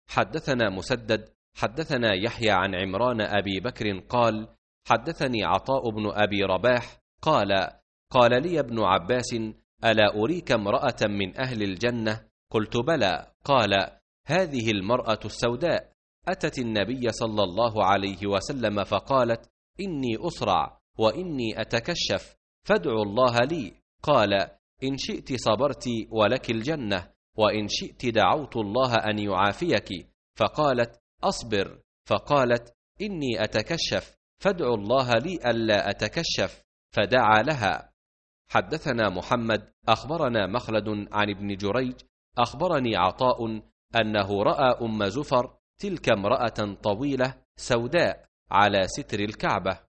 حدثنا مسدد حدثنا يحيى عن عمران أبي بكر قال حدثني عطاء بن أبي رباح قال لي ابن عباس ألا أريك امرأة من أهل الجنة؟ قلت بلى. قال هذه المرأة السوداء أتت النبي صلى الله عليه وسلم فقالت إني أصرع وإني أتكشف فادعوا الله لي. قال إن شئت صبرت ولك الجنة وإن شئت دعوت الله أن يعافيك. فقالت أصبر. فقالت إني أتكشف فادعوا الله لي ألا أتكشف فدعا لها. حدثنا محمد أخبرنا مخلد عن ابن جريج أخبرني عطاء أنه رأى أم زفر تلك امرأة طويلة سوداء على ستر الكعبة.